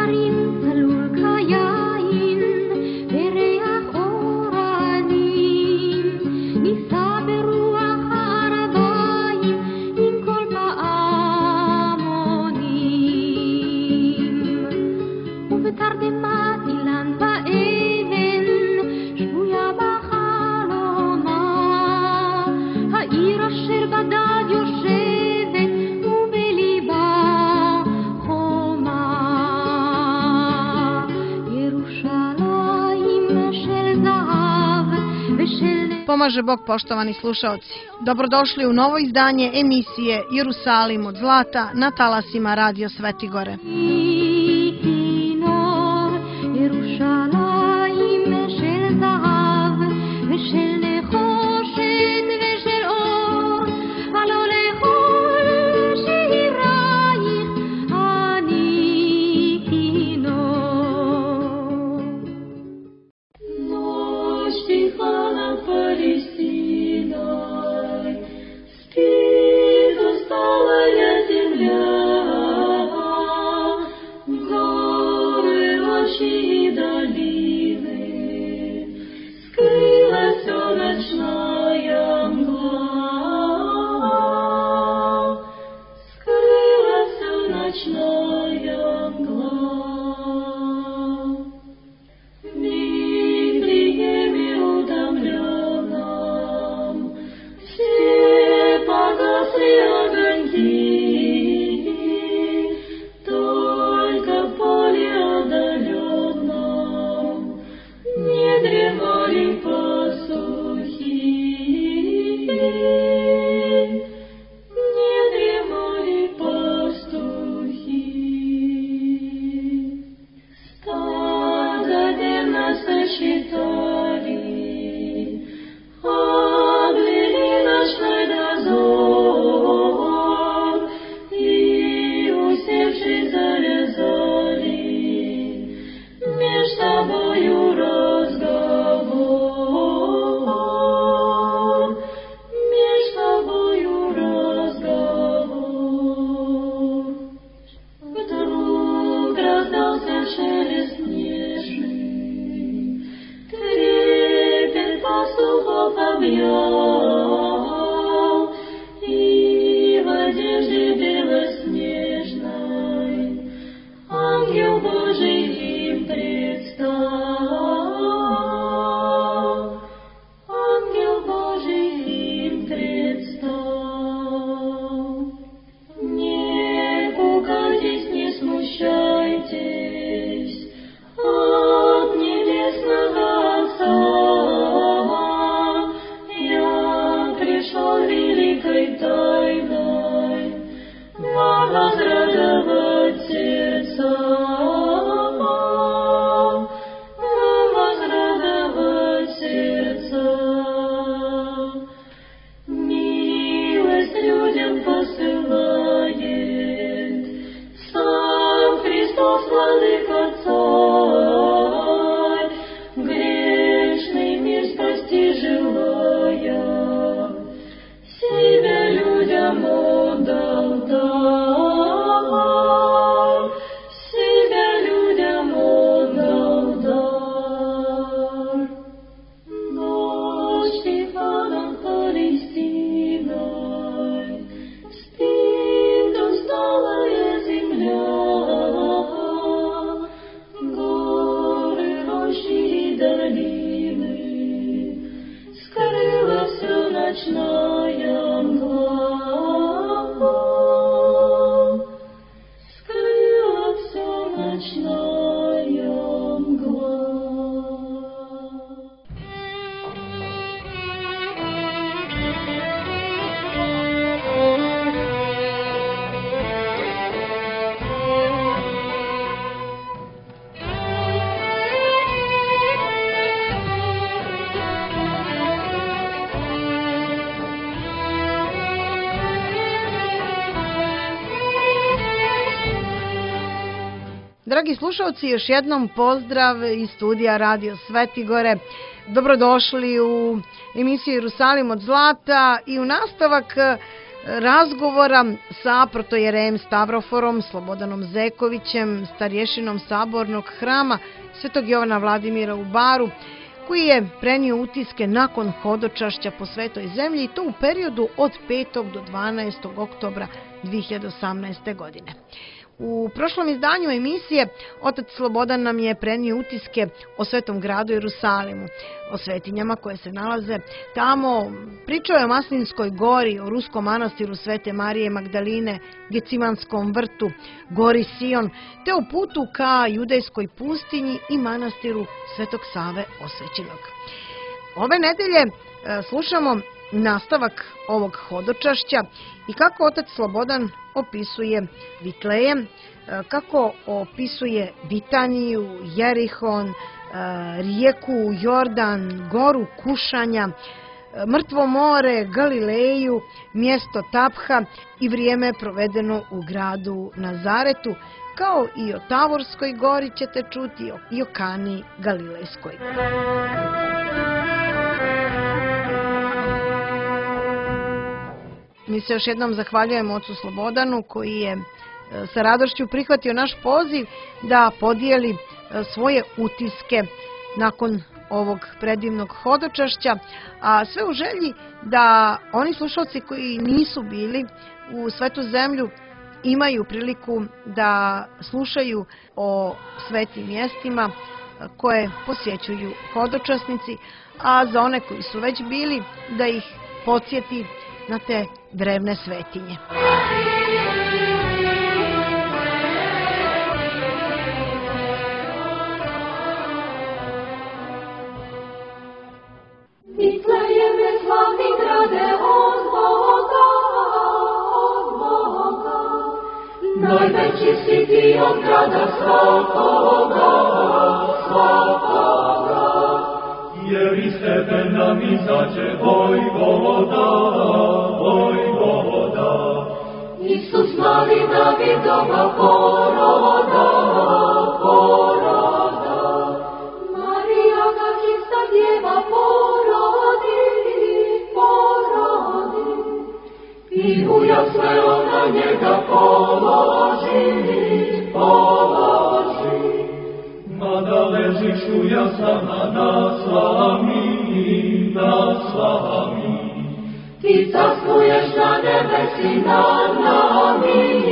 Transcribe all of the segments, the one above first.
Pomaže Bog, poštovani slušaoci. Dobrodošli u novo izdanje emisije Jerusalim od zlata na talasima Radio Sveti Gore. Dragi slušalci, još jednom pozdrav iz studija Radio Sveti Gore. Dobrodošli u emisiju Jerusalim od zlata i u nastavak razgovora sa protojerejem Stavroforom, Slobodanom Zekovićem, starješinom Sabornog hrama Svetog Jovana Vladimira u Baru, koji je prenio utiske nakon hodočašća po svetoj zemlji i to u periodu od 5. do 12. oktobra 2018. godine. U prošlom izdanju emisije otac Slobodan nam je prenio utiske o svetom gradu Jerusalimu, o svetinjama koje se nalaze tamo. Pričao je o Maslinskoj gori, o ruskom manastiru Svete Marije Magdaline, Gecimanskom vrtu, gori Sion, te o putu ka judejskoj pustinji i manastiru Svetog Save Osvećenog. Ove nedelje slušamo nastavak ovog hodočašća i kako otac Slobodan opisuje Vitlejem, kako opisuje Bitaniju, Jerihon, rijeku Jordan, goru Kušanja, Mrtvo more, Galileju, mjesto Tapha i vrijeme provedeno u gradu Nazaretu, kao i o Tavorskoj gori ćete čuti i o Kani Galilejskoj. Mi se još jednom zahvaljujemo ocu Slobodanu koji je sa radošću prihvatio naš poziv da podijeli svoje utiske nakon ovog predivnog hodočašća, a sve u želji da oni slušalci koji nisu bili u Svetu zemlju imaju priliku da slušaju o svetim mjestima koje posjećuju hodočasnici, a za one koji su već bili da ih podsjeti na te drevne svetinje. Vitlejeme slavni grade od Boga, najveći si ti od grada svakoga, jer iz tebe nam izađe vojvoda. Isus mali Davidova poroda. Marija ga čista djeva porodi. I u jasle ona njega položi. Mada ležiš u jaslama na slami. Ti carskuješ na nebesi nad nami.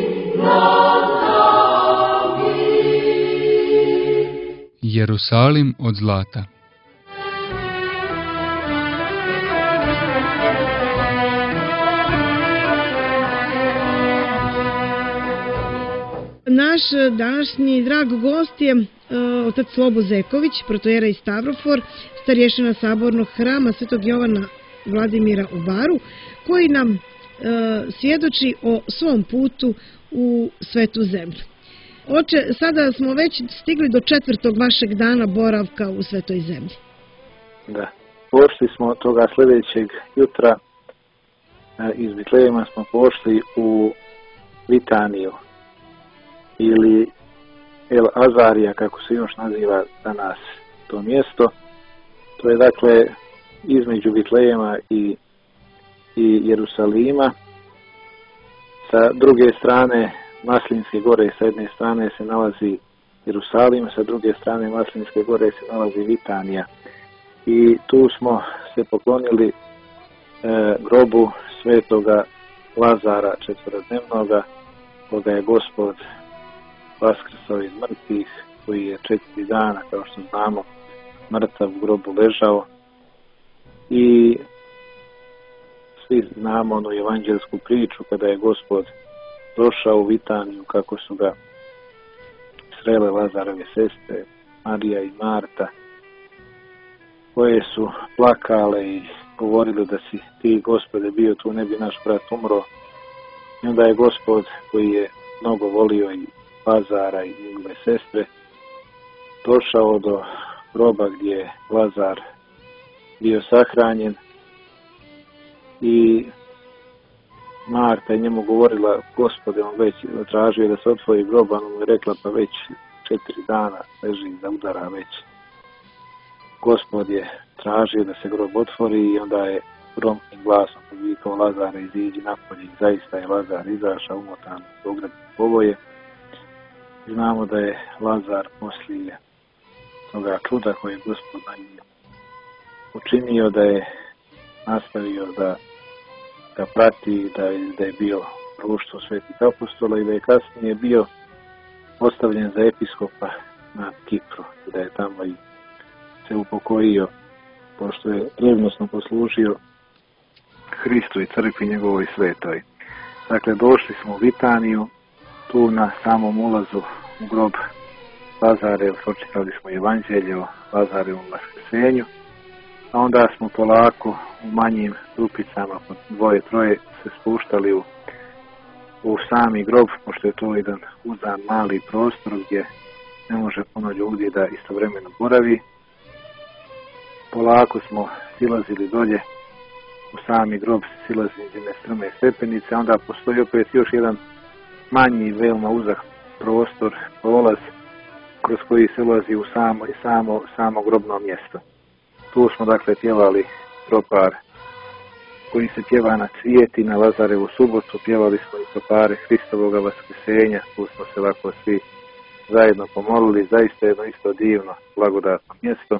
Jerusalim od zlata. Naš današnji drag gost je otac Slobo Zeković, protojerej Stavrofor, starješina Sabornog hrama Svetog Jovana Vladimira u Baru, koji nam svjedoči o svom putu u Svetu zemlju. Oče, sada smo već stigli do 4. vašeg dana boravka u Svetoj zemlji. Da, pošli smo toga sljedećeg jutra, iz Vitlejema smo pošli u Vitaniju ili El Azarija, kako se još naziva danas to mjesto. To je dakle između Vitlejema i Jerusalima. Sa druge strane Maslinske gore, sa jedne strane se nalazi Jerusalim, sa druge strane Maslinske gore se nalazi Vitanija. I tu smo se poklonili grobu svetoga Lazara četverodnevnoga, koga je Gospod vaskrsao iz mrtvih, koji je 4 dana, kao što znamo, mrtav u grobu ležao. I svi znamo onu evanđelsku priču kada je Gospod došao u Vitaniju, kako su ga srele Lazarove sestre, Marija i Marta, koje su plakale i govorili da si ti, Gospode, bio tu, ne bi naš brat umro. I onda je Gospod, koji je mnogo volio i Lazara i njegove sestre, došao do groba gdje je Lazar bio sahranjen i Marta je njemu govorila, Gospode, on već tražio da se otvori grob, on mu je rekla, pa već 4 dana leži da udara već. Gospod je tražio da se grob otvori i onda je gromkim glasom vikao Lazare iziđi napolje, i zaista je Lazar izašao umotan u ogradne povoje. Znamo da je Lazar poslije toga čuda koje je Gospod na njim učinio, da je nastavio da ga prati, da je bio društvo svetih apostola i da je kasnije bio postavljen za episkopa na Kipru, da je tamo i se upokojio, pošto je revnosno poslužio Hristu i crkvi njegovoj svetoj. Dakle, došli smo u Vitaniju, tu na samom ulazu u grob Lazare, pročitali smo evanđelje o Lazarevom vaskrsenju, a onda smo polako u manjim grupicama, po 2-3 se spuštali u sami grob, pošto je to jedan uzan mali prostor gdje ne može puno ljudi da istovremeno boravi. Polako smo silazili dolje u sami grob, silazili strme stepenice, onda postoji opet još jedan manji, veoma uzak prostor, prolaz kroz koji se ulazi u samo grobno mjesto. Tu smo dakle pjevali tropar koji se pjeva na Cvijeti, na Lazarevu subotu, pjevali smo i tropare Hristovoga vaskrsenja, tu smo se ovako svi zajedno pomolili, zaista jedno isto divno, blagodatno mjesto.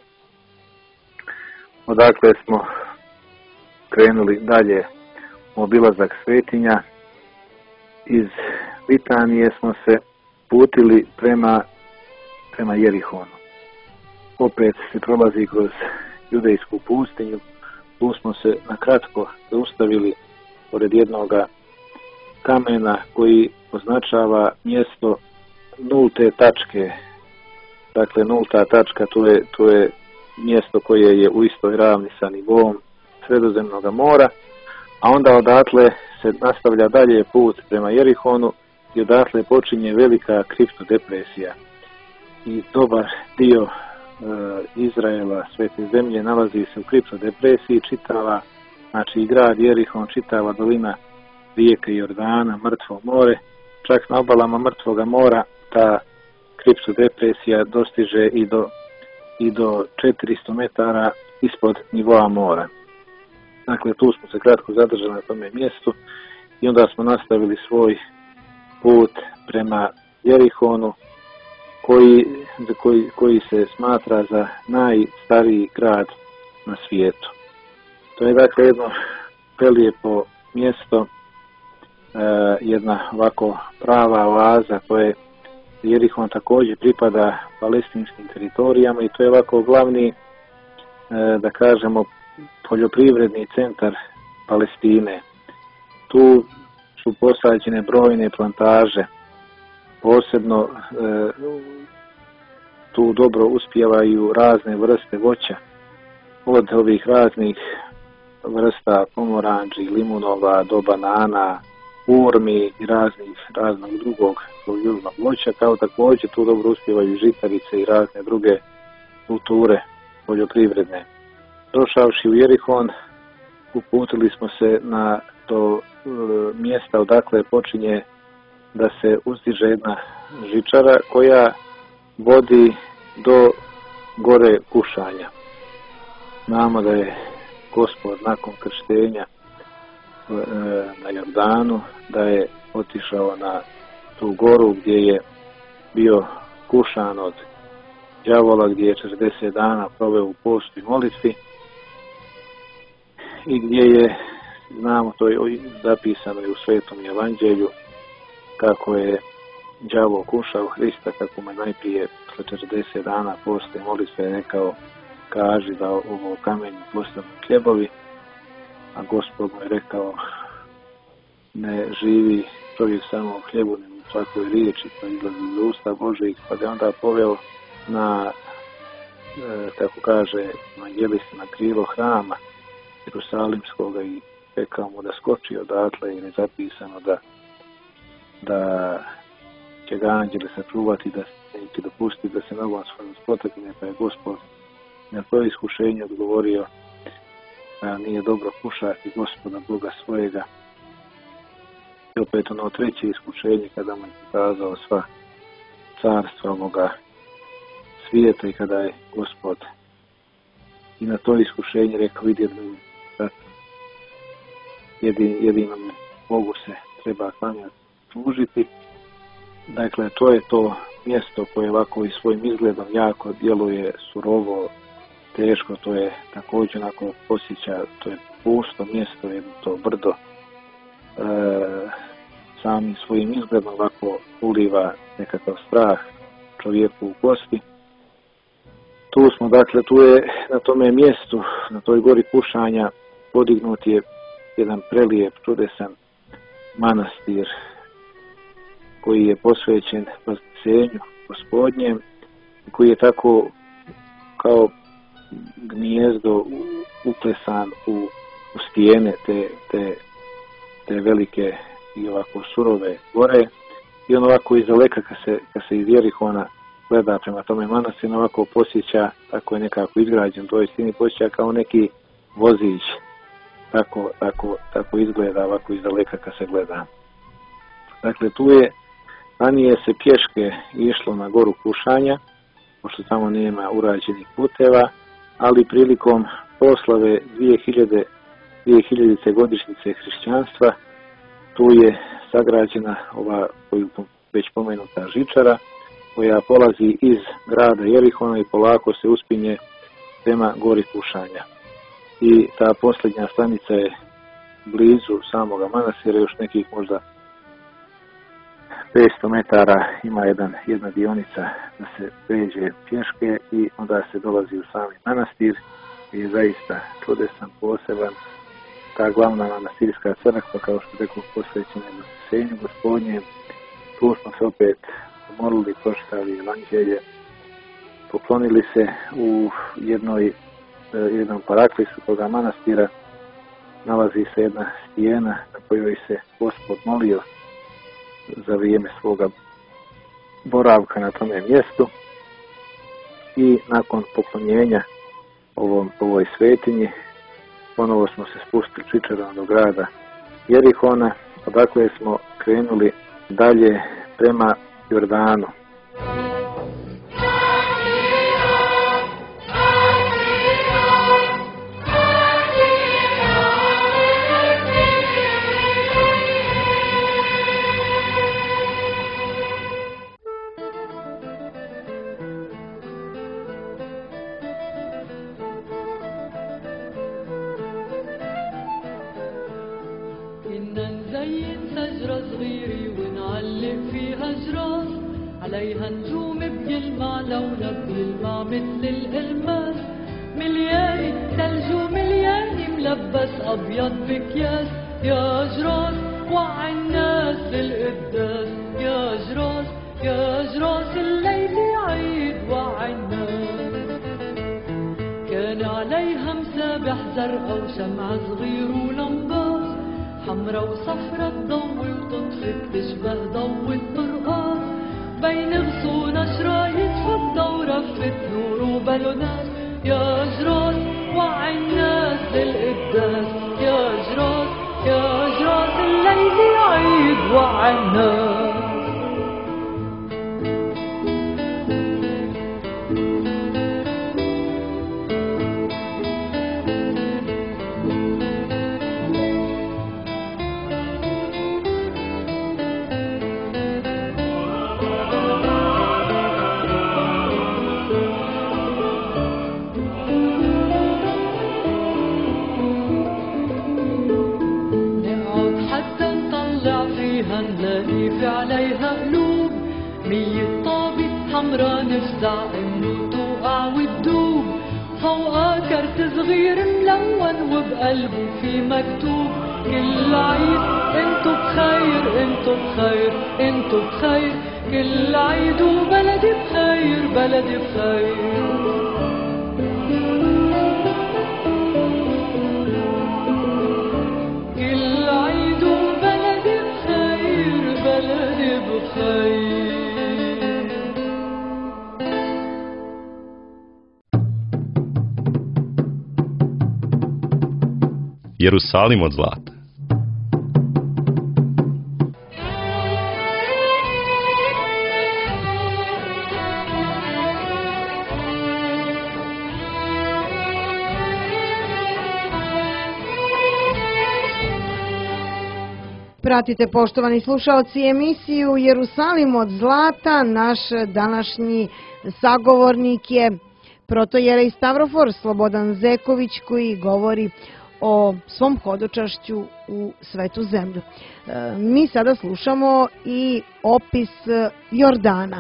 Odakle smo krenuli dalje u obilazak svetinja. Iz Vitanije smo se putili prema Jerihonu. Opet se prolazi kroz judejsku pustinju. Tu smo se na kratko zaustavili pored jednoga kamena koji označava mjesto nulte tačke. Dakle, nulta tačka, to je mjesto koje je u istoj ravni sa nivom Sredozemnog mora, a onda odatle se nastavlja dalje put prema Jerihonu i odatle počinje velika kriptodepresija. I dobar dio Izraela, svete zemlje, nalazi se u kriptodepresiji, čitava, znači i grad Jerihon, čitava dolina rijeke Jordana, Mrtvo more, čak na obalama Mrtvoga mora ta kriptodepresija dostiže i do 400 metara ispod nivoa mora. Dakle, tu smo se kratko zadržali na tome mjestu i onda smo nastavili svoj put prema Jerihonu, koji se smatra za najstariji grad na svijetu. To je dakle jedno prelijepo mjesto, jedna ovako prava oaza koje Jerihon također pripada palestinskim teritorijama i to je ovako glavni, da kažemo, poljoprivredni centar Palestine. Tu su posađene brojne plantaže, posebno tu dobro uspijevaju razne vrste voća, od ovih raznih vrsta pomoranđi, limunova do banana, urmi i raznog drugog južnog voća, kao također tu dobro uspijevaju žitarice i razne druge kulture poljoprivredne. Došavši u Jerihon, uputili smo se na to mjesta odakle počinje da se uzdiže jedna žičara koja vodi do gore Kušanja. Znamo da je Gospod nakon krštenja na Jordanu, da je otišao na tu goru gdje je bio kušan od đavola, gdje je 40 dana proveo u postu i molitvi i gdje je, znamo, to je zapisano i u Svetom evanđelju, kako je đavo kušao Hrista, kako mu je najprije posle 40 dana posta i molitve rekao, kaži da ovo kamenje postanu hljebovi, a Gospod mu je rekao, ne živi čovjek samo u hljebu, nego u svakoj riječi koja izlazi iz usta Božjih, pa ga onda poveo na, kako kaže evanđelista, na krilo hrama Jerusalimskoga i rekao mu da skoči odatle, jer je zapisano da će ga anđeli sačuvati, da se neće dopustiti da se nogom svojom spotakne, pa je Gospod na to iskušenje odgovorio da nije dobro kušati Gospoda Boga svojega. I opet ono treće iskušenje kada mu je pokazao sva carstva ovoga svijeta i kada je Gospod i na to iskušenje rekao, vidjeli jedinom Bogu se treba klanjati, služiti. Dakle, to je to mjesto koje ovako i svojim izgledom jako djeluje surovo, teško, to je također onako posjeća, to je pusto mjesto, jedno to brdo, samim svojim izgledom ovako uliva nekakav strah čovjeku u kosti. Tu smo, dakle, tu je na tome mjestu, na toj gori Kušanja, podignut je jedan prelijep, čudesan manastir koji je posvećen Vaskrsenju Gospodnjem, koji je tako kao gnijezdo uklesan u stijene te velike i ovako surove gore, i on ovako izdaleka kad se iz Jerihona gleda prema tome manastiru, ovako posjeća, tako je nekako izgrađen, to je stini posjeća kao neki vozić, tako izgleda ovako izdaleka kad se gleda. Dakle, tu je, ranije se pješke išlo na goru Kušanja, pošto tamo nema urađenih puteva, ali prilikom proslave 2000. godišnjice hrišćanstva, tu je sagrađena ova već pomenuta žičara, koja polazi iz grada Jerihona i polako se uspinje prema gori Kušanja. I ta posljednja stanica je blizu samoga manastira, još nekih možda 500 metara ima jedna dionica da se pređe pješke i onda se dolazi u sami manastir i je zaista čudesan, poseban. Ta glavna manastirska crkva, kao što rekao, posvećena je Vaskrsenju Gospodnjem. Tu smo se opet molili, pročitali evanđelje, poklonili se u jednom paraklisu toga manastira. Nalazi se jedna stijena na kojoj se Gospod molio za vrijeme svoga boravka na tome mjestu, i nakon poklonjenja ovoj svetinji ponovo smo se spustili žičarom do grada Jerihona, odakle smo krenuli dalje prema Jordanu. عليها نجوم بيلمع لونها بيلمع مثل الألماس، ملياني ثلج وملياني ملبس أبيض بكياس. يا جراس وعي الناس للقداس، يا جراس يا جراس الليل عيد وعي الناس. كان عليها مسابح زرقا وشمع صغير ولمبات، حمرا وصفرا تضوي وتطفي بتشبه ضوء الطرقات. بين غصون شرايط فضة ورفة نور وبالونات. يا جراس وعي الناس للقداس، يا جراس يا جراس الليل عيد وعي الناس. عليها قلوب 100 طابة حمرا نفزع انه توقع وتدوب. فوقها كرت صغير ملون وبقلبه في مكتوب كل عيد انتو بخير انتو بخير انتو بخير. كل عيد وبلدي بخير بلدي بخير. Jerusalim od zlata. Pratite, poštovani slušaoci, emisiju Jerusalim od zlata. Naš današnji sagovornik je protojerej Stavrofor Slobodan Zeković, koji govori o svom hodočašću u svetu zemlju. Mi sada slušamo i opis Jordana.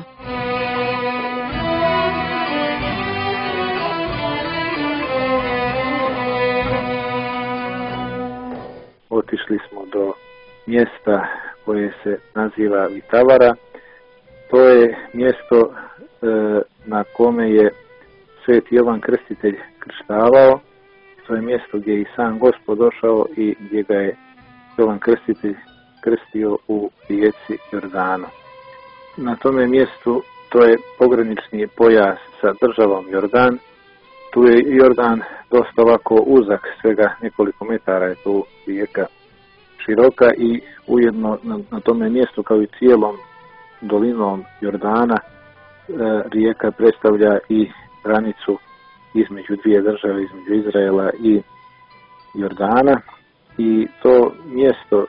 Otišli smo do mjesta koje se naziva Vitavara. To je mjesto na kome je Sveti Jovan Krstitelj krštavao. To je mjesto gdje je i sam Gospod došao i gdje ga je Jovan Krstitelj krstio u rijeci Jordanu. Na tome mjestu to je pogranični pojas sa državom Jordan. Tu je Jordan dosta ovako uzak, svega nekoliko metara je tu rijeka široka i ujedno na tome mjestu kao i cijelom dolinom Jordana rijeka predstavlja i granicu između dvije države, između Izraela i Jordana, i to mjesto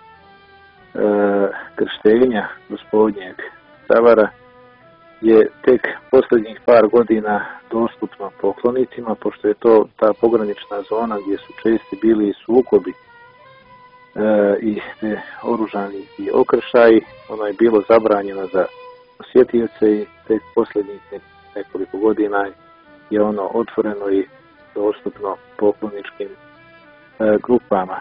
krštenja Gospodnjeg Stavara je tek posljednjih par godina dostupno poklonicima, pošto je to ta pogranična zona gdje su česti bili sukobi i oružani i okršaji. Ono je bilo zabranjeno za posjetioce i tek posljednjih nekoliko godina je ono otvoreno i dostupno pokloničkim grupama.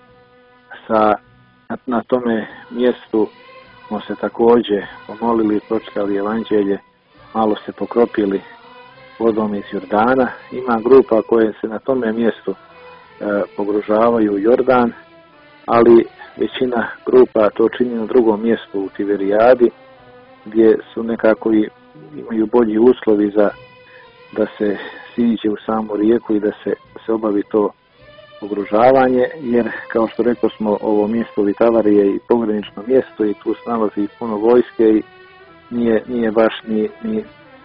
Na tome mjestu smo se također pomolili, pročitali evanđelje, malo se pokropili vodom iz Jordana. Ima grupa koje se na tome mjestu pogružavaju u Jordan, ali većina grupa to čini na drugom mjestu u Tiberijadi, gdje su nekako imaju bolji uslovi da se siđe u samu rijeku i da se obavi to pogružavanje, jer kao što rekao smo, ovo mjesto Vitavare je i pogranično mjesto i tu se nalazi puno vojske i nije baš ni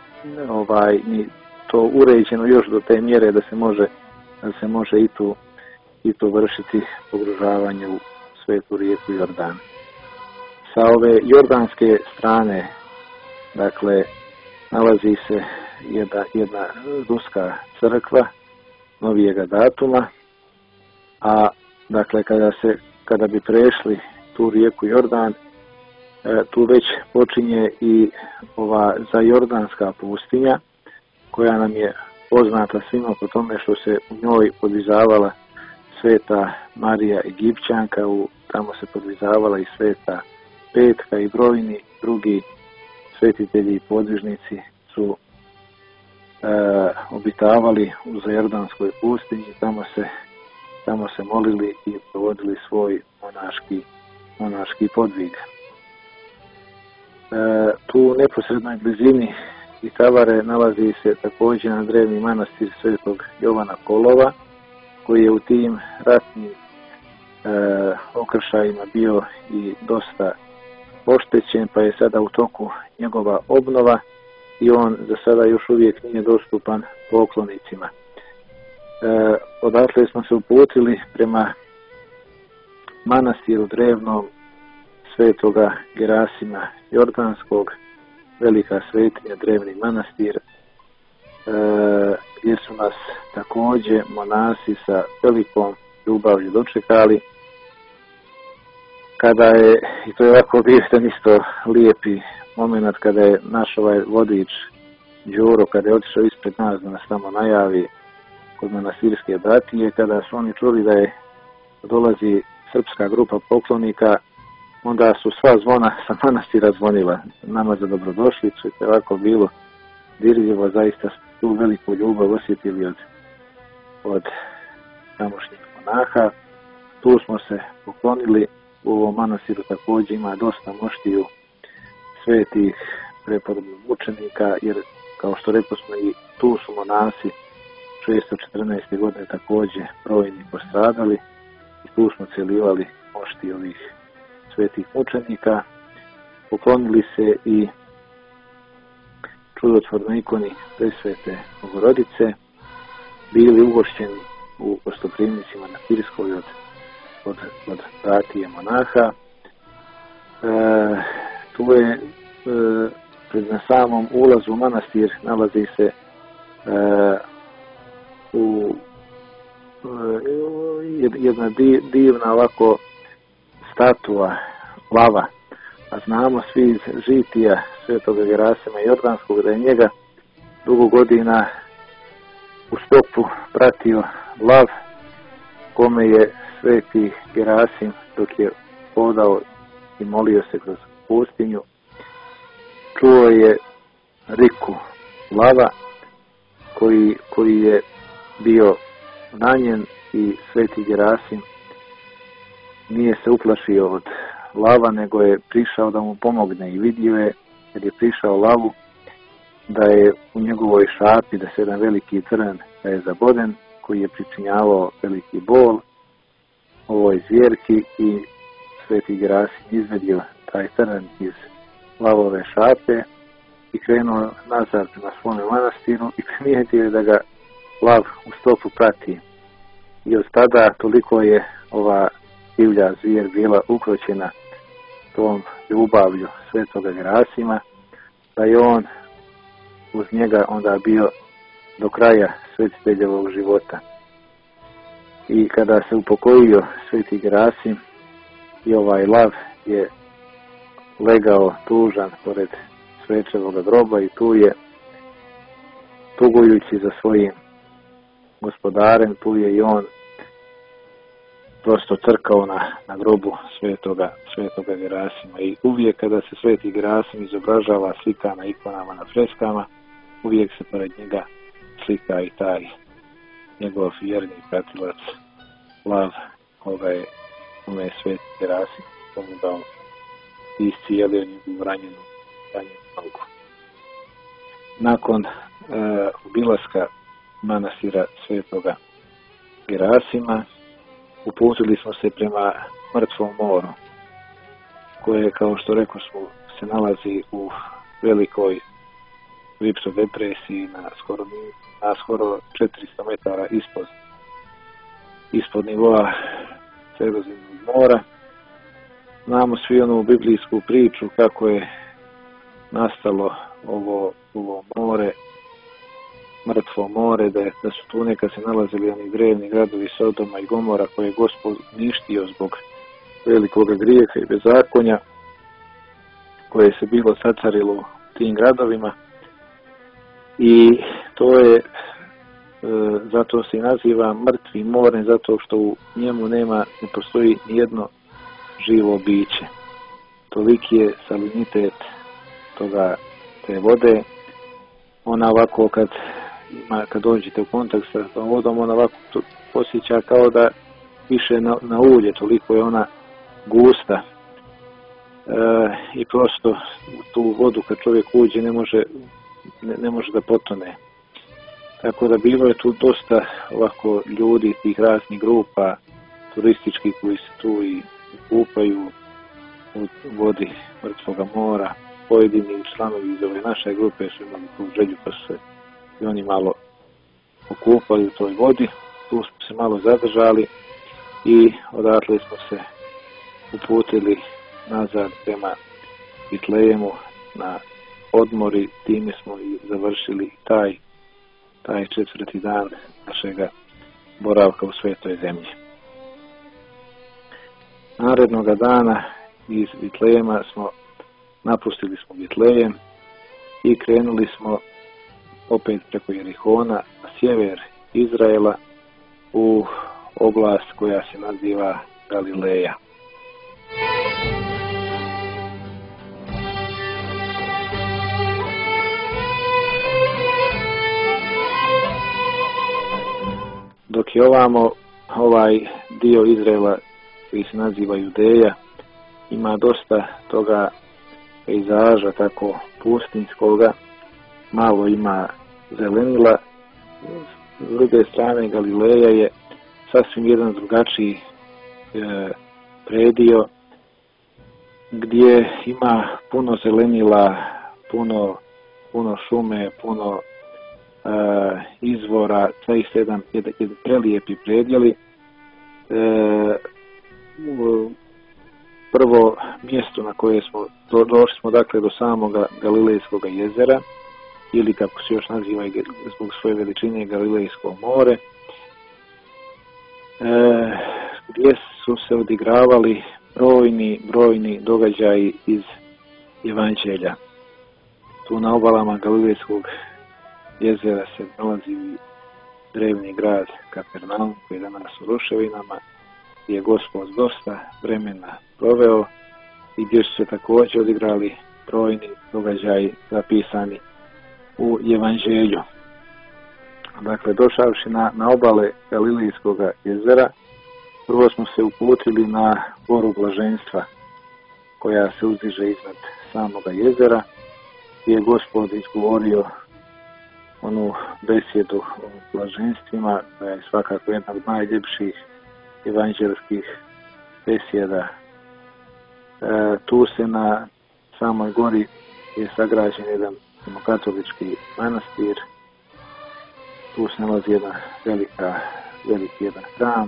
to uređeno još do te mjere da se može i tu vršiti pogružavanje u svetu rijeku Jordan. Sa ove jordanske strane, dakle, nalazi se jedna ruska crkva novijega datuma, a dakle kada bi prešli tu rijeku Jordan, tu već počinje i ova zajordanska pustinja, koja nam je poznata svima po tome što se u njoj podvizavala Sveta Marija Egipćanka, tamo se podvizavala i Sveta Petka i brojni drugi svetitelji i podvižnici su obitavali u zajordanskoj pustinji, tamo se molili i provodili svoj monaški podvig. Tu u neposrednoj blizini Vitavare nalazi se također na drevni manastir Svetog Jovana Kolova, koji je u tim ratnim okršajima bio i dosta oštećen, pa je sada u toku njegova obnova i on za sada još uvijek nije dostupan poklonicima. Odatle smo se uputili prema manastiru drevnom Svetoga Gerasima Jordanskog, velika svetinja, drevni manastir, gdje su nas također monasi sa velikom ljubavlju dočekali. Kada je, i to je ovako bio isto lijepi moment, kada je naš ovaj vodič Đuro, kada je otišao ispred nas da nas tamo najavi kod manastirske bratije, kada su oni čuli da dolazi srpska grupa poklonika, onda su sva zvona sa manastira zvonila nama za dobrodošlicu, i to je ovako bilo dirljivo, zaista tu veliku ljubav osjetili od tamošnjih monaha. Tu smo se poklonili. U ovom manastiru također ima dosta moštiju svetih preporodnih mučenika, jer kao što rekao smo, i tu su monasi 614. godine također brojni postradali, i tu smo celivali mošti ovih svetih mučenika. Poklonili se i čudotvornoj ikoni Presvete Bogorodice, bili ugošćeni u gostoprimnici manastirskoj od bratije monaha, Tu je na samom ulazu u manastir nalazi se jedna divna ovako statua lava, a znamo svi iz žitija Svetoga Gerasima Jordanskog da je njega dugo godina u stopu pratio lav kome je sveti Gerasim dok je hodao i molio se kroz pustinju čuo je riku lava koji je bio ranjen i sveti Gerasim nije se uplašio od lava, nego je prišao da mu pomogne i vidio je, jer je prišao lavu, da je u njegovoj šapi, da se jedan veliki trn da je zaboden, koji je pričinjavao veliki bol ovoj zvjerki i sveti Gerasim izvedio taj trn iz lavove šape i krenuo nazad na svome manastiru i primijetio je da ga lav u stopu prati. I od tada toliko je ova divlja zvijer bila ukroćena tom ljubavlju svetoga Gerasima, da je on uz njega onda bio do kraja svetiteljevog života. I kada se upokojio sveti Gerasim i ovaj lav je legao tužan pored svečevoga groba i tu je tugujući za svojim gospodarem, tu je i on prosto crkao na grobu svetoga Gerasima. I uvijek kada se sveti Gerasim izobražava slika na ikonama, na freskama, uvijek se pored njega slika i taj njegov vjerni pratilac lav kome je sveti Gerasim pomogao i iscijelio njegovu ranjenu nogu. Nakon obilaska manastira svetoga Gerasima uputili smo se prema Mrtvom moru, koje, kao što rekao smo, se nalazi u velikoj depresiji na skoro 400 metara ispod nivoa Sredozemnog mora. Znamo svi onu biblijsku priču kako je nastalo ovo more, Mrtvo more, da su tu nekad se nalazili oni drevni gradovi Sodoma i Gomora koje je Gospod uništio zbog velikog grijeha i bezakonja koje se bilo sacarilo u tim gradovima. I to je, zato se i naziva Mrtvi more, zato što u njemu ne postoji nijedno živo biće. Toliki je salinitet te vode. Ona ovako kad dođete u kontakt sa tom vodom, ona ovako posjeća kao da više na ulje, toliko je ona gusta. I prosto u tu vodu kad čovjek uđe ne može da potone. Tako da bilo je tu dosta ovako ljudi, tih raznih grupa turističkih koji se tu i kupaju u vodi Mrtvoga mora. Pojedini članovi iz ove naše grupe su imali tu želju pa su se i oni malo okupali u toj vodi. Tu smo se malo zadržali i odatle smo se uputili nazad prema Vitlejemu na odmori. Time smo i završili taj 4. dan našega boravka u Svetoj zemlji. Narednoga dana iz Vitlejema napustili smo Vitlejem i krenuli smo opet preko Jerihona na sjever Izraela u oblast koja se naziva Galileja. Dok je ovaj dio Izraela koji se naziva Judeja, ima dosta toga pejzaža tako pustinjskoga, malo ima zelenila. S druge strane Galileja je sasvim jedan drugačiji predio gdje ima puno zelenila, puno šume, puno izvora, zaista jedan prelijepi predjeli. prvo mjesto na koje smo došli smo dakle do samoga Galilejskog jezera, ili kako se još naziva zbog svoje veličine Galilejsko more, gdje su se odigravali brojni događaji iz Evanđelja. Tu na obalama Galilejskog jezera se nalazi drevni grad Kapernaum, koji je danas u ruševinama, gdje je Gospod dosta vremena proveo i gdje su se također odigrali brojni događaji zapisani u Evanđelju. Dakle, došavši na obale Galilejskog jezera, prvo smo se uputili na goru Blaženstva, koja se uzdiže iznad samoga jezera, gdje je Gospod izgovorio onu besjedu o blaženstvima, koja je svakako jedna od najljepših evanđelskih besjeda. Tu se na samoj gori je sagrađen jedan katolički manastir, tu se nalazi jedna veliki jedan hram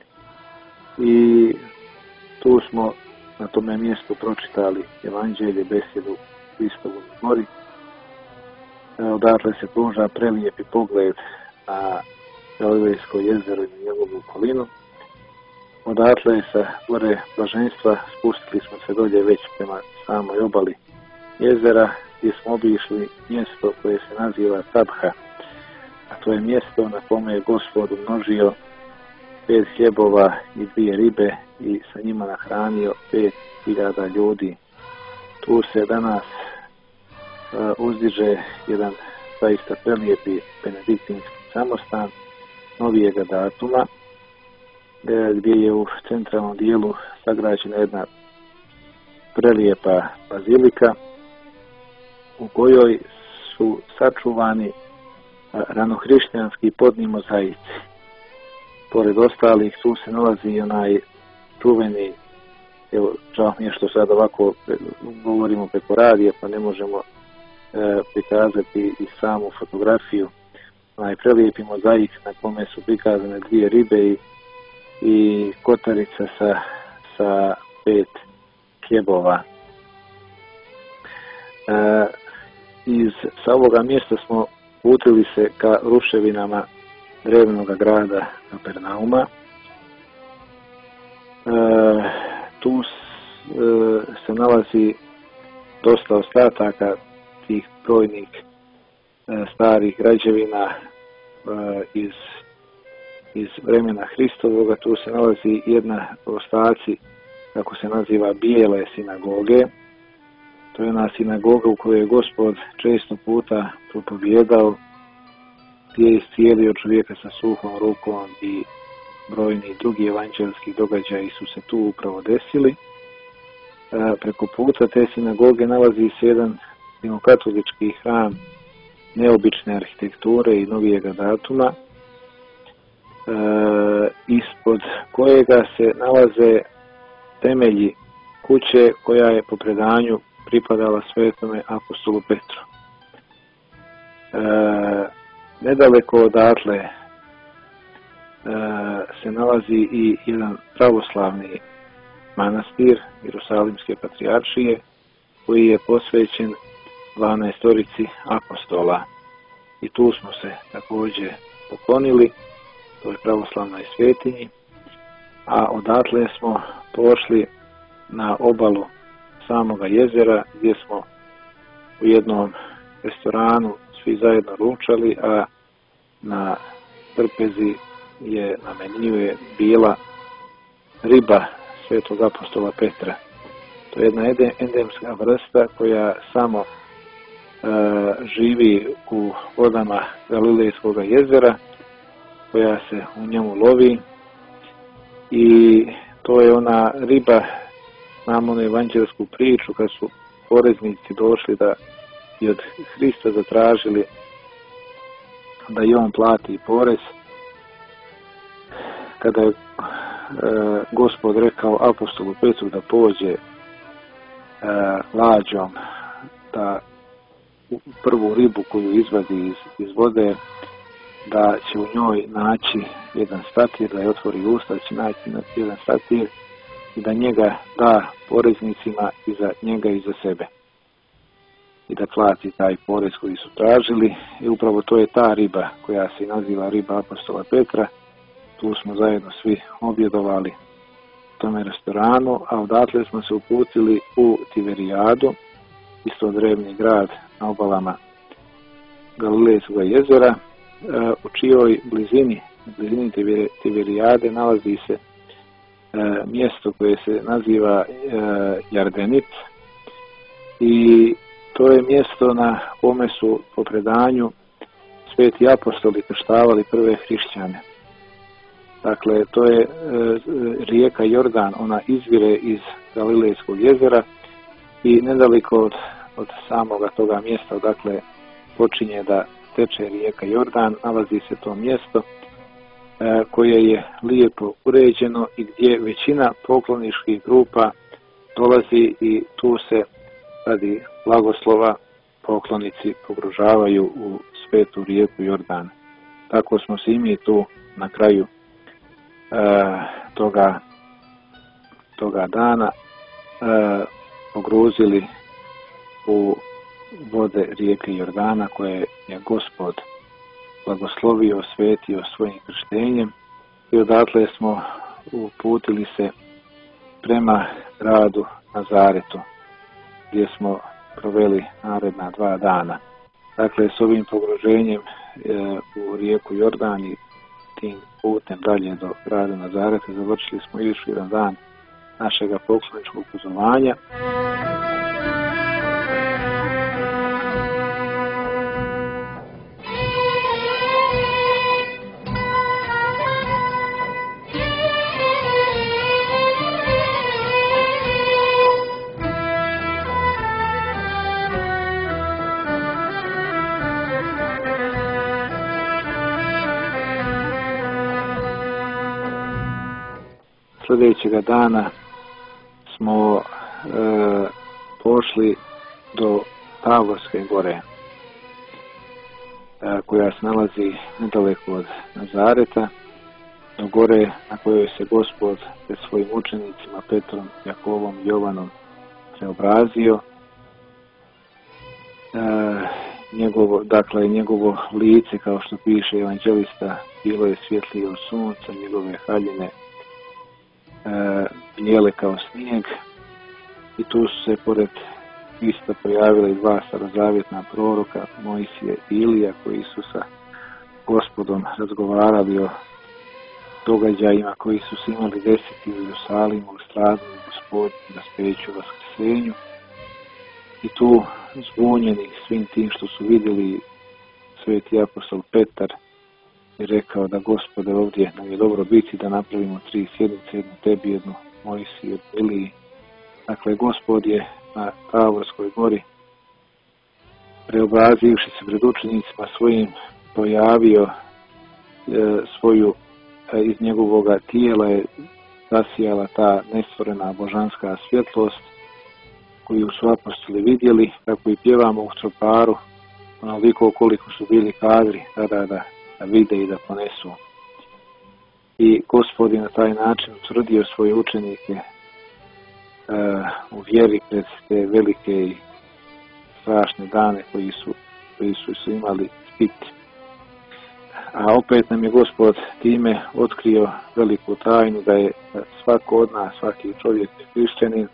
i tu smo na tome mjestu pročitali Evanđelje, besjedu Hristovu na gori. Odatle se pruža prelijepi pogled na Galilejsko jezero i na njegovu okolinu. Odatle sa gore Blaženstva spustili smo se dolje već prema samoj obali jezera, gdje smo obišli mjesto koje se naziva Tabha, a to je mjesto na kome je Gospod umnožio 5 hljebova i 2 ribe i sa njima nahranio 5.000 ljudi. Tu se danas uzdiže jedan zaista prelijepi benediktinski samostan novijega datuma, gdje je u centralnom dijelu sagrađena jedna prelijepa bazilika u kojoj su sačuvani ranohrišćanski podni mozaici. Pored ostalih, tu se nalazi i onaj čuveni, evo, žao mi je što sad ovako govorimo preko radija, pa ne možemo prikazati i samu fotografiju, onaj prelijepi mozaik na kome su prikazane 2 ribe i kotarica sa 5 hljebova. Sa ovoga mjesta smo putili se ka ruševinama drevnog grada Kapernauma. Tu se nalazi dosta ostataka tih brojnih starih građevina iz vremena Hristovoga. Tu se nalazi jedna ostaci, kako se naziva, bijele sinagoge. To je ona sinagoga u kojoj je Gospod često puta propovijedao, gdje je iscijelio čovjeka sa suhom rukom i brojni drugi evanđelski događaji su se tu upravo desili. Preko puta te sinagoge nalazi se jedan rimokatolički hram neobične arhitekture i novijega datuma, ispod kojega se nalaze temelji kuće koja je po predanju pripadala svetome apostolu Petru. Nedaleko odatle se nalazi i jedan pravoslavni manastir Jerusalimske patrijaršije, koji je posvećen 12 apostola. I tu smo se također poklonili toj pravoslavnoj svetinji, a odatle smo pošli na obalu samoga jezera, gdje smo u jednom restoranu svi zajedno ručali, a na trpezi na meniju je bila riba svetog apostola Petra. To je jedna endemska vrsta koja samo živi u vodama Galilejskog jezera, koja se u njemu lovi, i to je ona riba, znamo onu evanđelsku priču kad su poreznici došli da i od Hrista zatražili da i on plati porez. Kada je Gospod rekao apostolu Petru da pođe lađom da prvu ribu koju izvadi iz vode, da će u njoj naći jedan statir, da je otvori usta, da će naći jedan statir i da njega da poreznicima i za njega i za sebe. I da plati taj porez koji su tražili. I upravo to je ta riba koja se naziva riba apostola Petra. Tu smo zajedno svi objedovali u tome restoranu, a odatle smo se uputili u Tiberijadu, isto drevni grad na obalama Galilejskog jezera, u čijoj blizini Tiberijade nalazi se mjesto koje se naziva Jardenit, i to je mjesto na kome su po predanju sveti apostoli krštavali prve hrišćane. Dakle, to je rijeka Jordan, ona izvire iz Galilejskog jezera i nedaleko od samoga toga mjesta, odakle počinje da teče rijeka Jordan, nalazi se to mjesto koje je lijepo uređeno i gdje većina pokloničkih grupa dolazi i tu se radi blagoslova poklonici pogružavaju u svetu rijeku Jordan. Tako smo se i mi tu na kraju toga dana pogruzili u vode rijeke Jordana koje je Gospod blagoslovio, osvetio svojim krštenjem, i odatle smo uputili se prema gradu Nazaretu, gdje smo proveli naredna 2 dana. Dakle, s ovim pogruženjem u rijeku Jordan i tim putem dalje do grada Nazareta završili smo još jedan dan našega pokloničkog putovanja. Sljedećega dana smo pošli do Tavorske gore, koja se nalazi nedaleko od Nazareta, do gore na kojoj se Gospod pred svojim učenicima Petrom, Jakovom i Jovanom preobrazio. Njegovo lice, kao što piše evanđelista, bilo je svjetlije od sunca, njegove haljine bijele kao snijeg, i tu su se pored Krista pojavile 2 starozavjetna proroka, Mojsije i Ilija, koji su sa Gospodom razgovarali o događajima koji su se imali desiti u Jerusalimu, u stradanju Gospodnju, raspeću, vaskrsenju. I tu, zbunjeni svim tim što su vidjeli, sveti apostol Petar je rekao da Gospode, ovdje nam je dobro biti da napravimo 3 sjednice, jednu tebi, jednu Mojsiji, jednu Iliji. Dakle, Gospod je na Tavorskoj gori, preobrazivši se pred učenicima svojim, pojavio svoju, iz njegovoga tijela je zasijala ta nestvorena božanska svjetlost koju su apostoli vidjeli, kako i pjevamo u troparu, onoliko koliko su bili kadri da vide i da ponesu. I Gospod je na taj način utvrdio svoje učenike u vjeri pred te velike i strašne dane koji su imali ispit. A opet nam je Gospod time otkrio veliku tajnu da je svako od nas, svaki čovjek hrišćanin,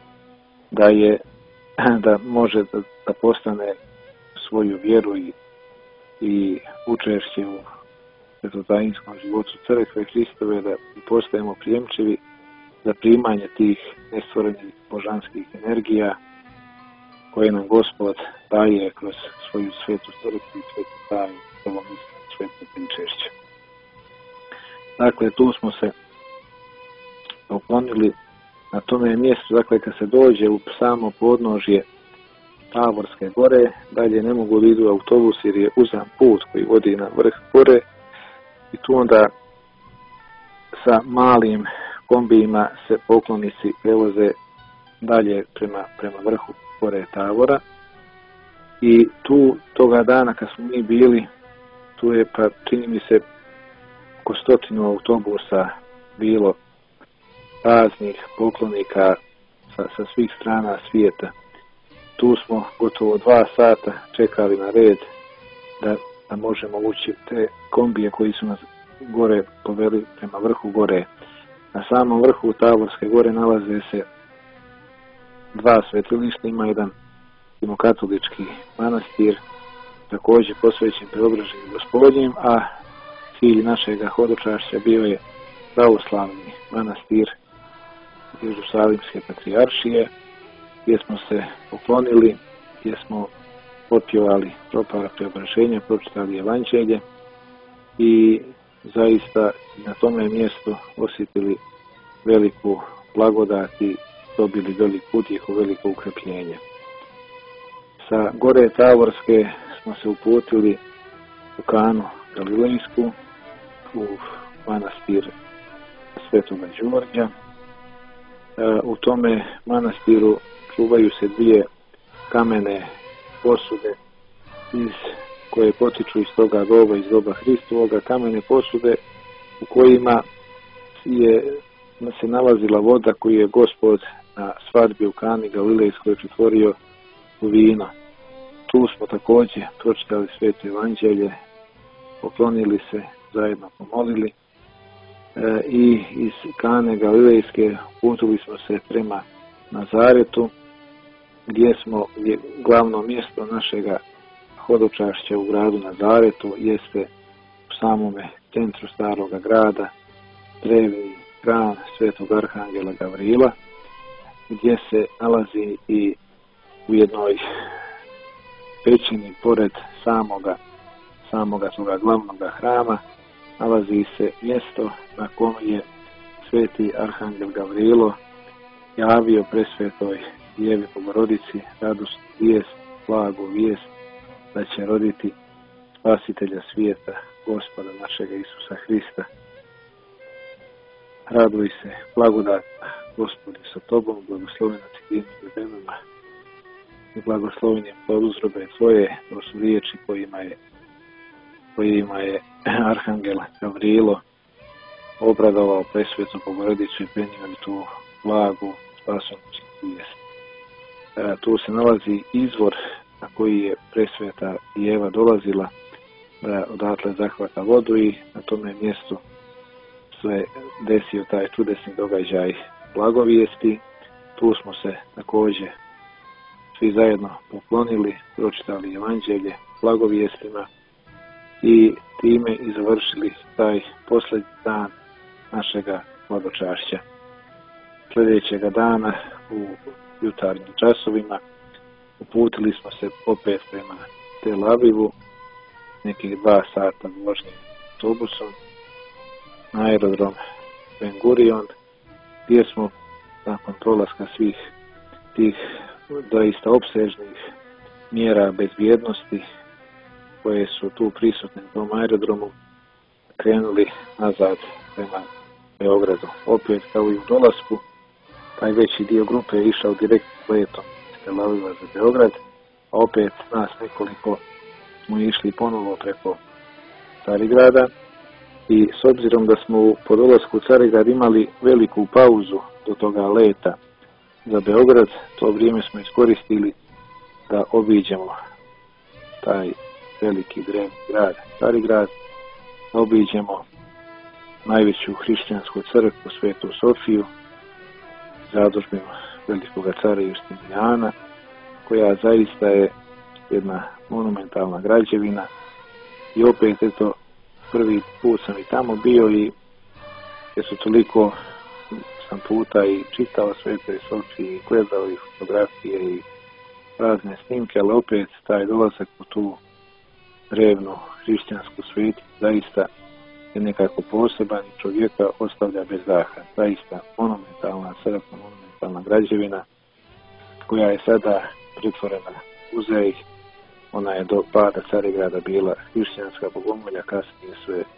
da može da postane svoju vjeru i učešće u svetotajinskom životu crkve Hristove, da postajemo prijemčivi za primanje tih nestvorenih božanskih energija koje nam Gospod daje kroz svoju svetu crkvu i svetu tajnu, ovom svetu pričešće. Dakle, tu smo se poklonili na tome mjestu. Dakle, kad se dođe u samo podnožje Tavorske gore, dalje ne mogu da idu autobus jer je uzan put koji vodi na vrh gore, i tu onda sa malim kombijima se poklonici prevoze dalje prema vrhu gore Tavora. I tu toga dana kad smo mi bili, tu je, pa čini mi se, oko 100 autobusa bilo raznih poklonika sa svih strana svijeta. Tu smo gotovo 2 sata čekali na red da možemo ući te kombije koji su nas gore poveli prema vrhu gore. Na samom vrhu Taborske gore nalaze se 2 svetilišta, ima jedan rimokatolički manastir, također posvećen Preobraženju Gospodnjem, a cilj našega hodočašća bio je pravoslavni manastir Jerusalimske patrijaršije, gdje smo se poklonili, gdje smo potpjevali propava preobraženja, pročitali evanđelje i zaista na tome mjestu osjetili veliku blagodat i dobili veliku utjehu, veliko ukrepljenje. Sa gore Taborske smo se uputili u Kanu Galilejsku, u manastir Svetoga Đorđa. U tome manastiru čuvaju se 2 kamene posude koje potiču iz toga doba, iz doba Hristovoga, kamene posude u kojima se nalazila voda koju je Gospod na svadbi u Kani Galilejskoj pretvorio u vino. Tu smo također pročitali sveto evanđelje, poklonili se, zajedno pomolili i iz Kane Galilejske uputili smo se prema Nazaretu, gdje glavno mjesto našega hodočašća u gradu Nazaretu jeste u samome centru staroga grada, drevni hram Svetog Arhangela Gavrila, gdje se nalazi i u jednoj pećini pored samoga toga glavnoga hrama nalazi se mjesto na kome je Sveti Arhangel Gavrilo javio presvetoj Djevi Bogorodici radosnu vijest, blagu vijest da će roditi Spasitelja svijeta, Gospoda našega Isusa Hrista. Raduj se, blagodatna Gospodi sa tobom, blagoslovena ti divnim debenama i blagosloven je plod uzrobe tvoje, to su riječi kojima je Arhangel Gavrilo obradovao presvetu Bogorodicu i prenio tu blagu spasonosnu vijest. Tu se nalazi izvor na koji je presveta Jeva dolazila da odatle zahvata vodu i na tome mjestu se desio taj čudesni događaj blagovijesti. Tu smo se također svi zajedno poklonili, pročitali evanđelje blagovijestima i time i završili taj posljednji dan našega hodočašća. Sljedećega dana u jutarnjim časovima uputili smo se opet prema Tel Avivu, nekih 2 sata vožnje autobusom na aerodrom Ben Gurion, gdje smo nakon prolaska svih tih doista opsežnih mjera bezbjednosti koje su tu prisutne u tom aerodromu krenuli nazad prema Beogradu. Opet kao i u dolasku, taj veći dio grupe je išao direktno letom iz Tel Aviva za Beograd, a opet nas nekoliko smo išli ponovo preko Carigrada i s obzirom da smo po dolasku u Carigrad imali veliku pauzu do toga leta za Beograd, to vrijeme smo iskoristili da obiđemo taj veliki drevni grad Carigrad, da obiđemo najveću hrišćansku crkvu Svetu Sofiju, zadužbinu velikoga cara Justinijana, koja zaista je jedna monumentalna građevina i opet prvi put sam i tamo bio i jer su toliko sam puta i čitao Svete Sofije i gledao i fotografije i razne snimke, ali opet taj dolazak u tu drevnu hrišćansku svetinju zaista je nekako poseban i čovjeka ostavlja bez daha. Zaista monumentalna crkva, monumentalna građevina koja je sada pretvorena u muzej. Ona je do pada Carigrada bila hrišćanska bogomolja, kasnije su je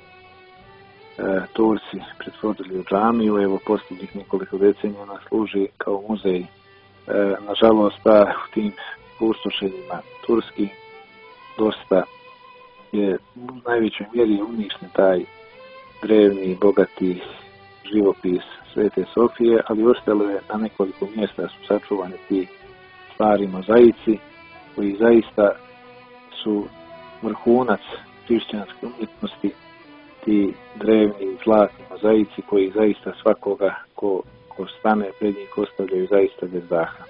Turci pretvorili u džamiju. Evo posljednjih nekoliko decenija ona služi kao muzej. Nažalost, u tim pustošenjima turski dosta je u najvećoj mjeri uništen taj drevni, bogati živopis Svete Sofije, ali ostalo je na nekoliko mjesta su sačuvani ti stari mozaici koji zaista su vrhunac hrišćanske umjetnosti, ti drevni zlatni mozaici koji zaista svakoga ko stane pred njih ostavljaju zaista bez daha.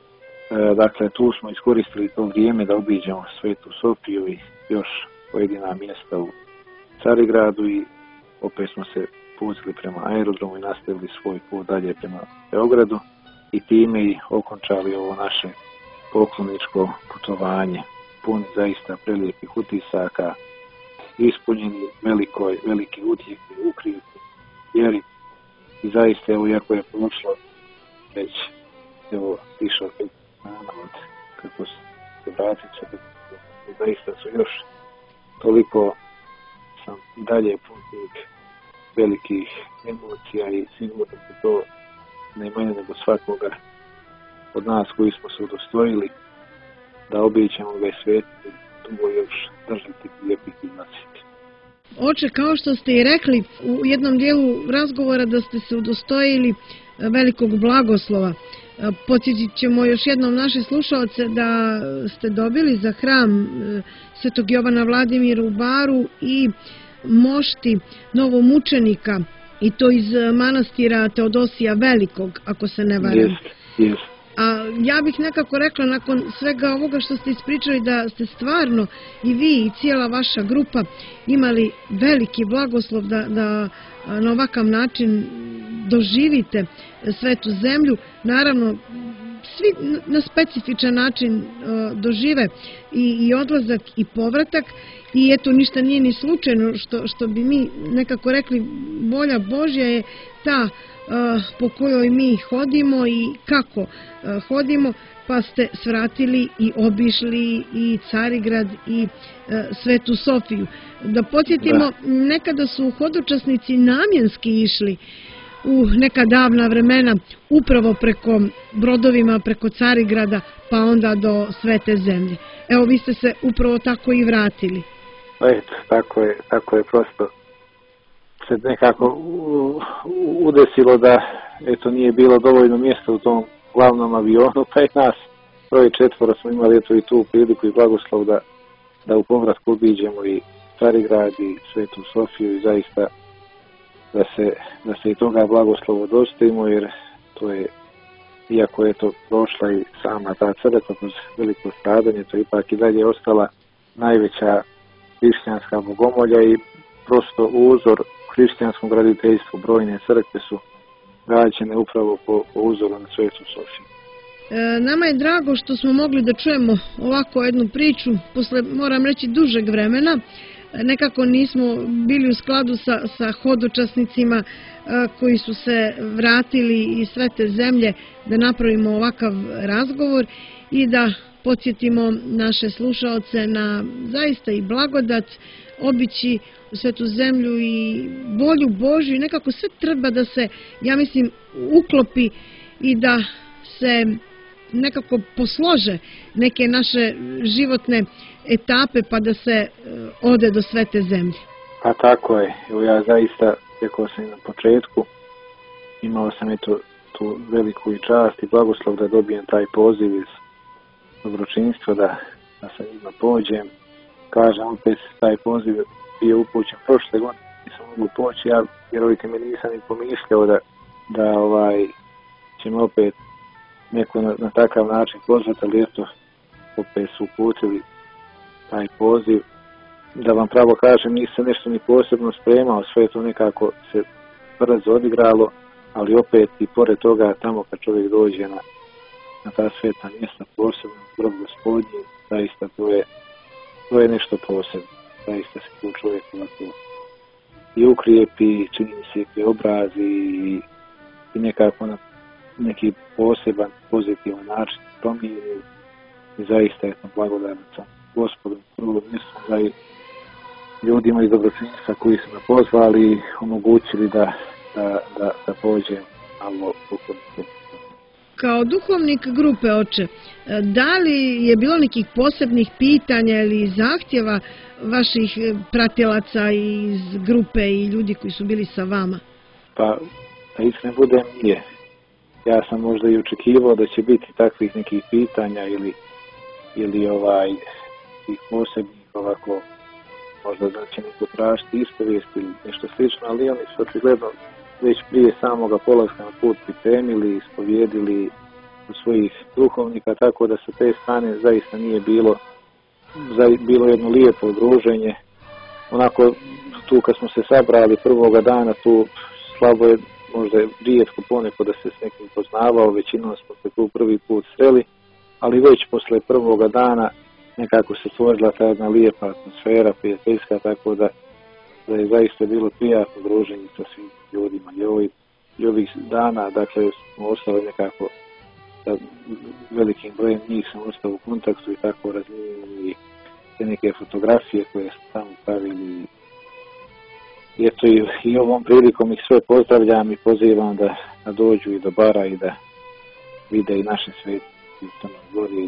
Dakle, tu smo iskoristili to vrijeme da obiđemo Svetu Sofiju i još pojedina mjesta u Carigradu i opet smo se pustili prema aerodromu i nastavili svoj put dalje prema Beogradu i time i okončali ovo naše pokloničko putovanje, puni zaista prelijepih utisaka, ispunjeni veliki utjeh i ukrijepi vjeri i zaista evo, iako je prošlo već više od 5 dana od kako se vratit će, zaista su još toliko sam i dalje putnik velikih emocija i sigurno se to najmanje nego svakoga od nas koji smo se udostojili da obiđemo ovaj svijet i dugo još držati lijepih i nositi. Oče, kao što ste i rekli u jednom dijelu razgovora da ste se udostojili velikog blagoslova, podsjetit ćemo još jednom naše slušaoce da ste dobili za hram Svetog Jovana Vladimira u Baru i mošti novomučenika, i to iz manastira Teodosija Velikog, ako se ne varam. Yes. A ja bih nekako rekla nakon svega ovoga što ste ispričali da ste stvarno i vi i cijela vaša grupa imali veliki blagoslov da na ovakav način doživite svetu zemlju. Naravno, svi na specifičan način dožive i odlazak i povratak i eto ništa nije ni slučajno što bi mi nekako rekli volja Božja je ta po kojoj mi hodimo i kako hodimo, pa ste svratili i obišli i Carigrad i Svetu Sofiju. Da podsjetimo, nekada su hodočasnici namjenski išli u neka davna vremena upravo preko brodovima, preko Carigrada, pa onda do Svete zemlje. Evo, vi ste se upravo tako i vratili. Eto, tako je prosto se nekako udesilo da eto nije bilo dovoljno mjesta u tom glavnom avionu, pa i nas 3-4 smo imali eto i tu priliku i blagoslov da u povratku obiđemo i Carigrad i Svetu Sofiju i zaista da se i toga blagoslova dostojimo, jer to je, iako je to prošla i sama ta crkva kroz veliko stradanje, to ipak i dalje ostala najveća hrišćanska bogomolja i prosto uzor hrišćanskom graditeljstvu. Brojne crkve su građene upravo po uzoru na Svetu Sofiju. Nama je drago što smo mogli da čujemo ovako jednu priču posle, moram reći, dužeg vremena. Nekako nismo bili u skladu sa hodočasnicima koji su se vratili iz Svete zemlje da napravimo ovakav razgovor i da podsjetimo naše slušaoce na zaista i blagodat obići Svetu zemlju i volju Božju i nekako sve treba da se, ja mislim, uklopi i da se nekako poslože neke naše životne etape pa da se ode do Svete zemlje. Pa tako je. Evo ja zaista, rekao sam na početku, imao sam tu veliku i čast i blagoslov da dobijem taj poziv iz dobročinstva da sa njima pođem. Kažem, opet taj poziv bio upućen prošle godine, nisam mogu poći, ja vjerovite mi nisam ni pomišljao da ćemo opet neko na takav način pozvati, ali eto, opet su uputili taj poziv. Da vam pravo kažem, nisam nešto ni posebno spremao, sve to nekako se brzo odigralo, ali opet i pored toga, tamo kad čovjek dođe na ta sveta mjesta, posebno grob Gospodnji, zaista to je nešto posebno. Zaista se tu čovjek i ukrijepi, čini se preobrazi i nekako na neki poseban, pozitivan način promijeni i zaista je to blagodaran sa Gospodom prvom mjestu za ljudima iz dobročinstva koji su me pozvali i omogućili da pođem malo pokloniti. Kao duhovnik grupe, oče, da li je bilo nekih posebnih pitanja ili zahtjeva vaših pratilaca iz grupe i ljudi koji su bili sa vama? Pa Da iskren budem, nije. Ja sam možda i očekivao da će biti takvih nekih pitanja ili tih posebnih ovako, možda da će neko tražiti ispovijest ili nešto slično, ali oni su očigledno već prije samoga polaska na put pripremili, ispovijedili u svojih duhovnika, tako da sa te strane zaista nije bilo jedno lijepo druženje. Onako, tu kad smo se sabrali prvoga dana, tu slabo je, možda je rijetko poneko da se s nekim poznavao, većinom smo se tu prvi put sreli, ali već posle prvoga dana nekako se stvorila ta jedna lijepa atmosfera, prijateljska, tako da je zaista bilo prijatno druženje sa svim ljudima. I ovih dana, dakle, smo ostali nekako, sa velikim brojem njih sam ostao u kontaktu i tako razmijenili te neke fotografije koje smo tamo pravili. I eto, i ovom prilikom ih sve pozdravljam i pozivam da dođu i do bara i da vide i naše sveti u Crnoj Gori.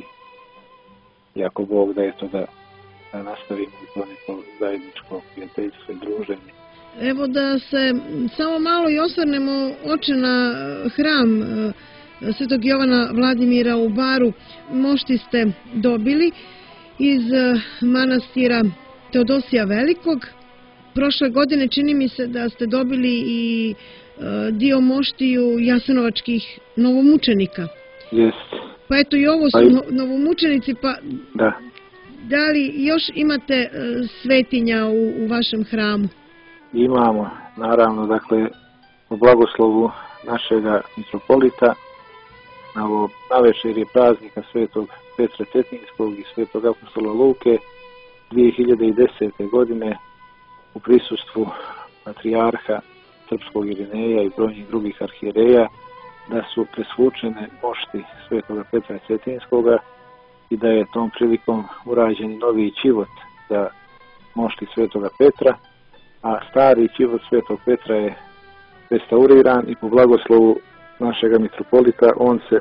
I ako Bog da, eto, da nastavimo to neko zajedničko prijateljstvo i druženje. Evo da se samo malo i osvrnemo oče na hram Svetog Jovana Vladimira u Baru. Mošti ste dobili iz manastira Teodosija Velikog. Prošle godine čini mi se da ste dobili i dio moštiju jasenovačkih novomučenika. Jeste. Pa eto i ovo su novomučenici, pa da li još imate svetinja u vašem hramu? Imamo, naravno, dakle, u blagoslovu našega mitropolita, na večeri praznika Svetog Petra Cetinskog i Svetog apostola Luke 2010. godine u prisustvu patrijarha srpskog Irineja i brojnih drugih arhijereja, da su presvučene mošti Svetoga Petra Cetinskoga i da je tom prilikom urađen novi čivot za mošti Svetoga Petra, a stari čivot Svetog Petra je restauriran i po blagoslovu našega mitropolita on se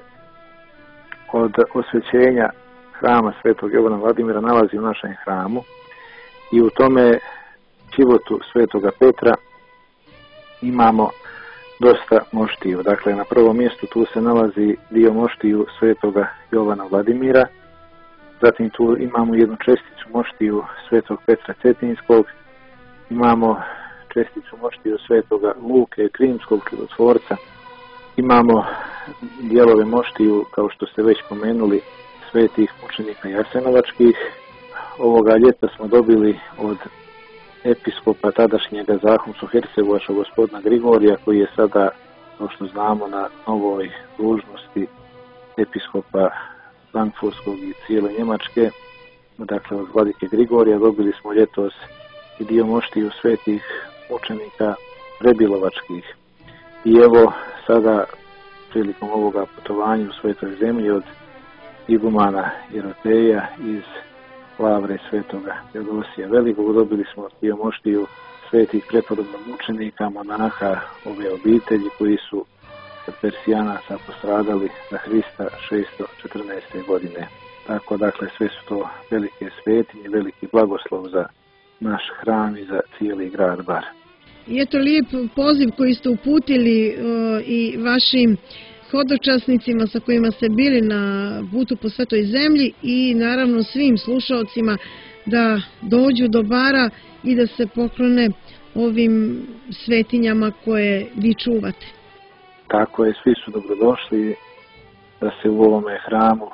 od osvećenja hrama Svetog Jovana Vladimira nalazi u našem hramu i u tome čivotu Svetoga Petra imamo dosta moštiju. Dakle, na prvom mjestu tu se nalazi dio moštiju Svetoga Jovana Vladimira, zatim tu imamo jednu česticu moštiju Svetog Petra Cetinskog, imamo česticu moštiju Svetoga Luke, Krimskog čudotvorca, imamo dijelove moštiju, kao što ste već pomenuli, svetih mučenika jasenovačkih. Ovoga ljeta smo dobili od episkopa tadašnjega Zahumsko-Hercegovača gospodina Grigorija, koji je sada, kao što znamo, na novoj dužnosti episkopa Frankfurtskog i cijele Njemačke. Dakle, od vladike Grigorija dobili smo ljetos i dio moštiju svetih mučenika Rebilovačkih. I evo sada, prilikom ovoga putovanja u Svetoj zemlji od igumana Jeroteja iz Lavre Svetoga Teodosija Velikog, dobili smo dio moštiju svetih preporodnog mučenika, monaha ove obitelji koji su od Persijanaca postradali za Hrista 614. godine. Tako, dakle, sve su to velike svetinje, veliki blagoslov za naš hram i za cijeli grad Bar. I eto lijep poziv koji ste uputili i vašim hodočasnicima sa kojima ste bili na putu po Svetoj zemlji i naravno svim slušaocima da dođu do Bara i da se poklone ovim svetinjama koje vi čuvate. Tako je, svi su dobrodošli da se u ovome hramu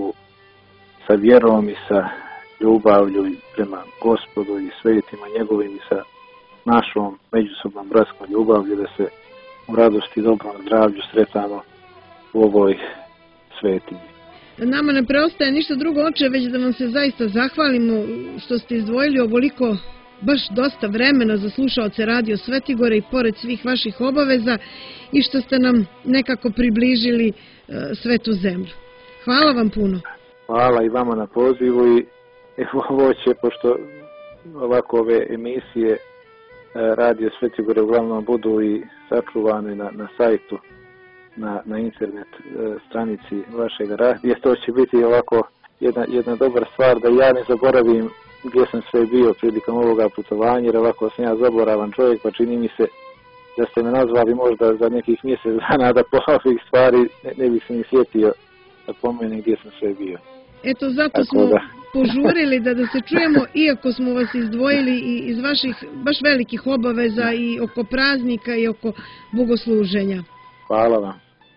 sa vjerom i sa ljubavlju prema Gospodu i svetima njegovim i sa našom međusobnom bratskom ljubavlju, da se u radosti i dobrom zdravlju sretamo u ovoj svetinji. Nama ne preostaje ništa drugo, oče, već da vam se zaista zahvalimo što ste izdvojili ovoliko baš dosta vremena za slušaoce Radio Svetigore i pored svih vaših obaveza i što ste nam nekako približili Svetu zemlju. Hvala vam puno. Hvala i vama na pozivu i ovo će, pošto ovako ove emisije Radio Svetigore uglavnom budu i sačuvane na sajtu, na internet stranici vašeg radija, to će biti ovako jedna dobra stvar da ja ne zaboravim gdje sam sve bio prilikom ovoga putovanja, jer ovako sam ja zaboravan čovjek, pa čini mi se da ste me nazvali možda za nekih mjesec dana da po ovih stvari ne bi se ni sjetio da pomenem gdje sam sve bio. Eto, zato smo požurili da se čujemo, iako smo vas izdvojili iz vaših baš velikih obaveza i oko praznika i oko bogosluženja. Hvala vam.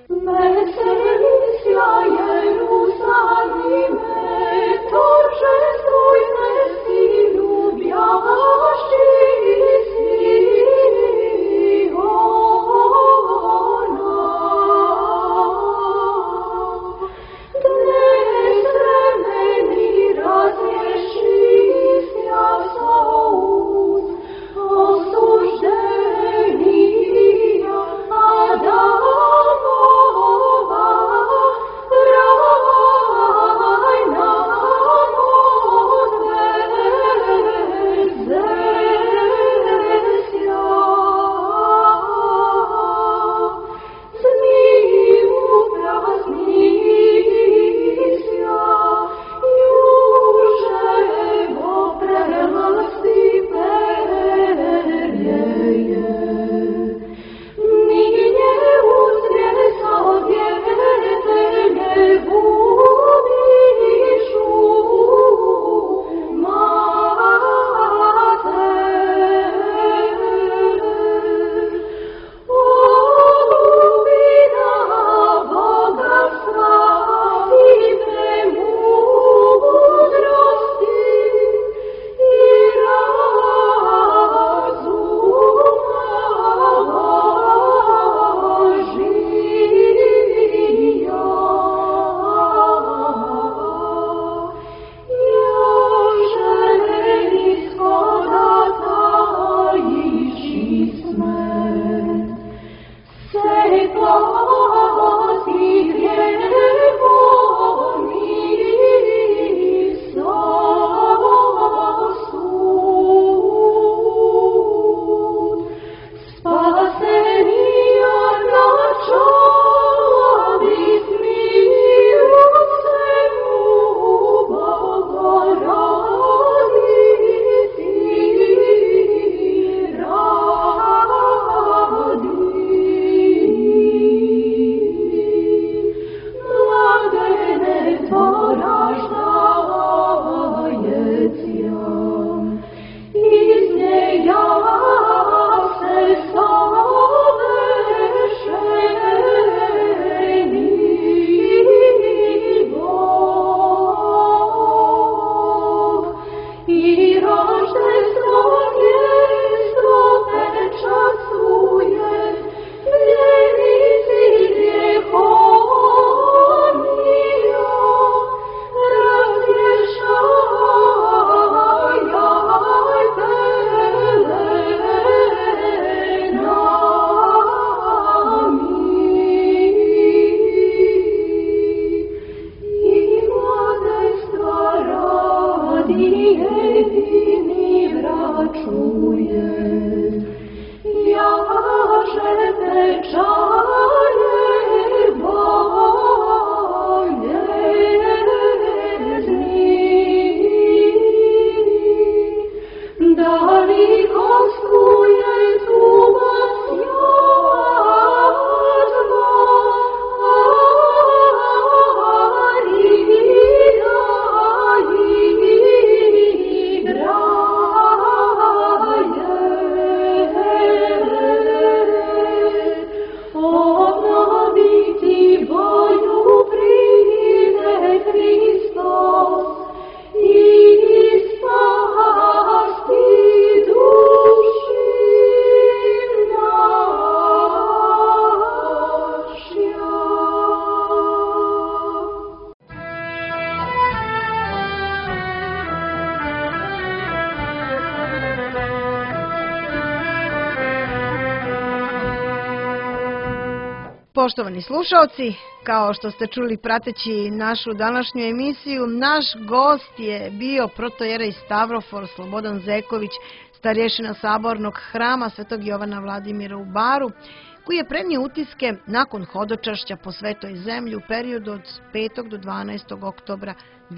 Poštovani slušalci, kao što ste čuli prateći našu današnju emisiju, naš gost je bio protojerej Stavrofor Slobodan Zeković, starješina Sabornog hrama Svetog Jovana Vladimira u Baru, koji je prenio utiske nakon hodočašća po Svetoj zemlji u periodu od 5. do 12. oktobra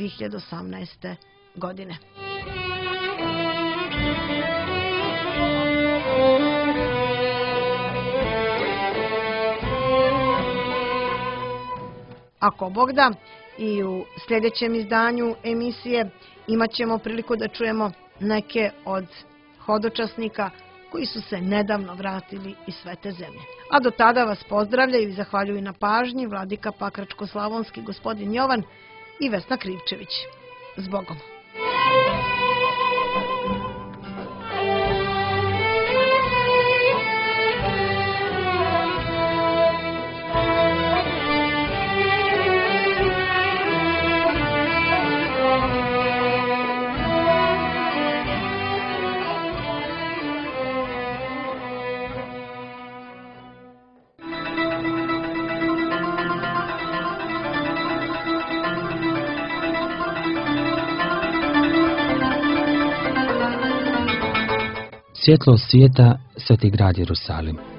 2018. godine. Ako Bog da, i u sljedećem izdanju emisije imat ćemo priliku da čujemo neke od hodočasnika koji su se nedavno vratili iz Svete zemlje. A do tada vas pozdravljaju i zahvaljuju na pažnji vladika Pakračko-slavonski gospodin Jovan i Vesna Krivčević. Zbogom! Svjetlost svijeta, Sveti grad Jerusalim.